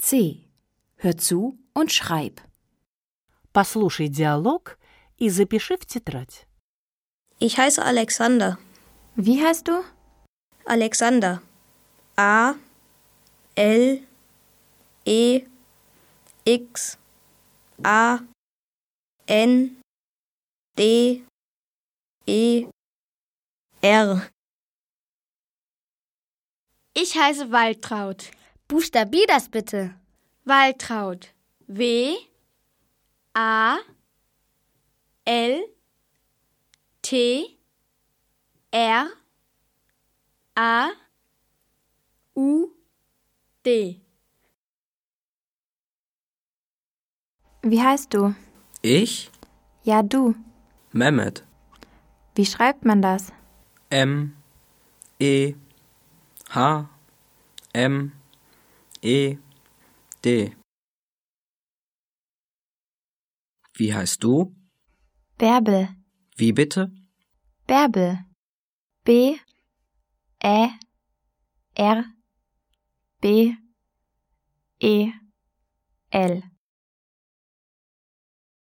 C. Hör zu und schreib. Послушай диалог и запиши в тетрадь. Ich heiße Alexander. Wie heißt du? Alexander. A L E X A N D E R. Ich heiße Waltraud. Buchstabier das bitte. Waltraud. W A L T R A U D. Wie heißt du? Ich? Ja, du. Mehmet. Wie schreibt man das? M E H M E D. Wie heißt du? Bärbel. Wie bitte? Bärbel. B Ä R B E L.